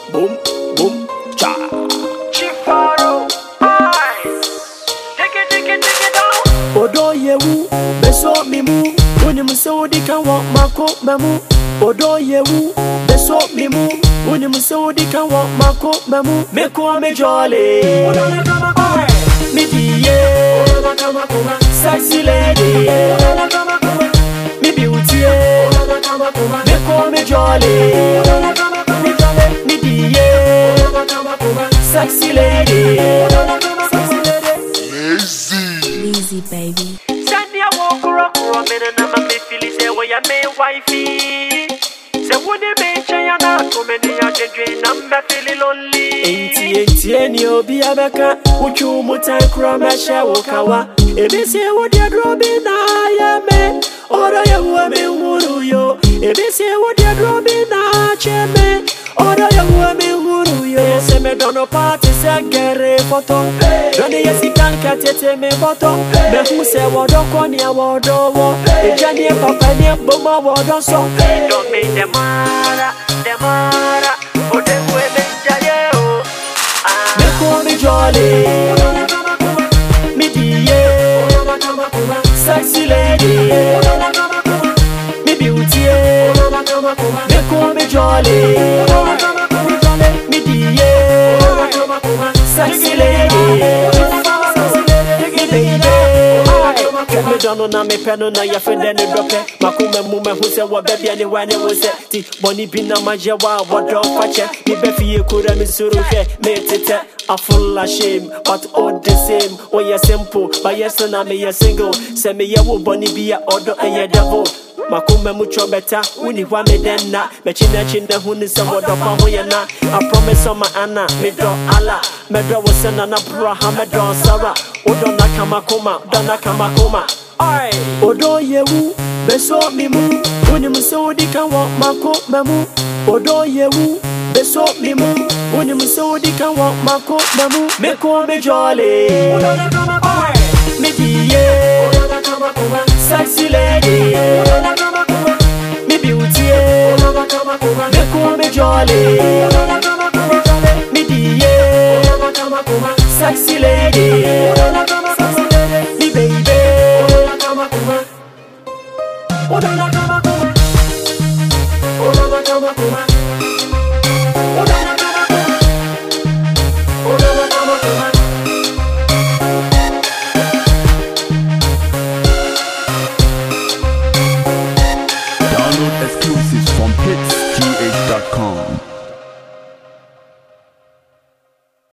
boom, boom, cha. Chifaro, eyes. Take it down. Odo yewu, beso mimu. Unim so di kan wa mako memu. Odo yewu, beso mimu. Unim so di kan wa mako memu. Meko me jolly. Me diye, sexy lady. Me beauty, me call me jolly. Me diye, sexy lady. Lazy baby. Send me a walk or a minute and I'm feeling say where you may wifey. Say would you be chayana so many are dreaming I'm feeling lonely. Enti eni obi abeka uchu mutan krama sha wokawa ebese wodia drobi na ya me oro ya wo me huru yo ebese wodia drobi na cheme oro ya wo me huru yo se me dono party se gere photo doni yesi kanka tete me photo me hu se wodo kwani wodo wo ejani papa ni boma wodo so don't make them mara o de we jaye o call me jolly, me diye, sexy lady, me beauty, me call me jolly, me diye, sexy lady, me baby. Me don't know me pen na ya friend any drop it. Makume mume who say what baby anyone it was ti boni bina maje wa wodo fache me be fie kura me suru hwe me tete I full of shame but all the same oh yeah simple but yes na me ya single say me ya wo boni bia odo eye devil Makume mucho better uni wa me den na me china hu ni se wodo pa ho ye na I promise on my Anna me do ala me do wo se na na Abraham me do Sarah odo na kamakoma dona kamakoma ai odo yewu beso mimu uni mso di kan wo mako memu odo yewu beso mimu uni mso di kan wo mako memu me ko me jolly me diye sexy lady me beauty me ko me jolly me diye sexy lady me baby Download exclusives from hitsgh.com.